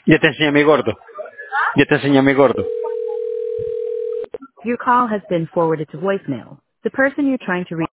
Ya te enseñé mi gordo. Ya te enseñé mi gordo. Your call has been forwarded to voicemail. The person you're trying to reach